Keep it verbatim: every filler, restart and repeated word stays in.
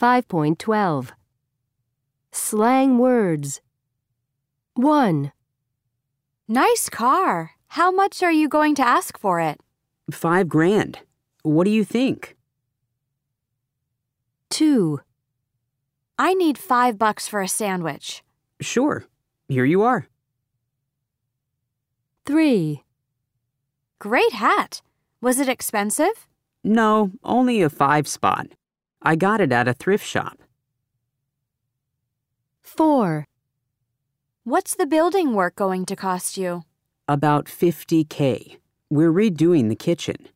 five point twelve. Slang words. one. Nice car. How much are you going to ask for it? Five grand. What do you think? two. I need five bucks for a sandwich. Sure. Here you are. three. Great hat. Was it expensive? No, only a five spot. I got it at a thrift shop. four. What's the building work going to cost you? About fifty K. We're redoing the kitchen.